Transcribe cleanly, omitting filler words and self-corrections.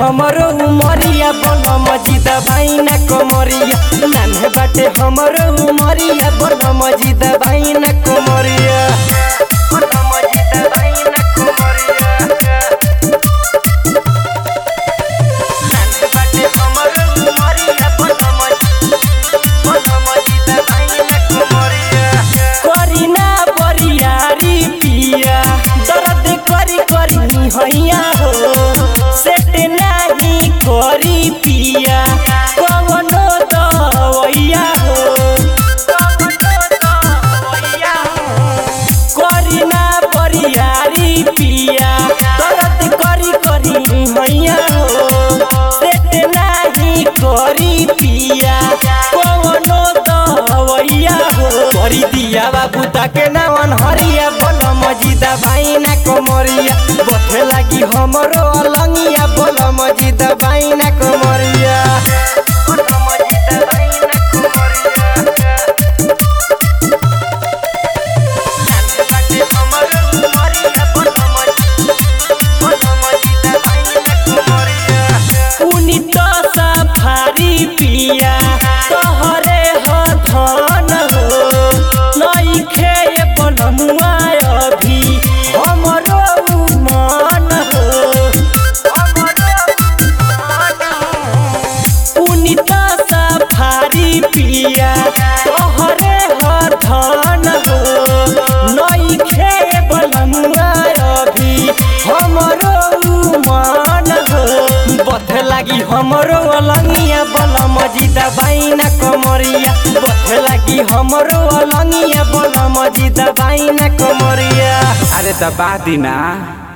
हमरो उमरिया बलम जी दबाई ना कमरिया नान्हे बाटे हमरो उमरिया बलम जी दबाई ना कमरिया बलम जी दबाई ना कमरिया नान्हे बाटे हमरो उमरिया बलम जी दबाई ना कमरिया करी ना बरियारी पिया दर्द करी करी हैया हो सेट नहीं करी पिया कवनो दवैया हो करी ना बरियारी पिया दर्द करी करी हैया हो सेट नहीं करी पिया कवनो दवैया हो करी दिया बाबू ताके नावन हरिया बलम जी दबाई ना कमरिया बथे लागी हमरो अलंगिया बलम जी दबाई ना कमरिया बलम जी दबाई ना कमरिया नान्हे बाटे हमरो उमरिया बलम जी दबाई ना कमरिया पुनीत सफारी पिया तोहरे हो धन हो नइखे बलमुआ अभी हमरो मन हो पुनीत सफारी पिया तोहरे हो धन हो नइखे बलमुआ अभी हमरो मन हो बथे लागी हमरो अलंगिया बलम जी दबाई ना कमरिया बथे लागी हमरो अलंगिया बलम जी दबाई ना कमरिया अरे दबा दी ना।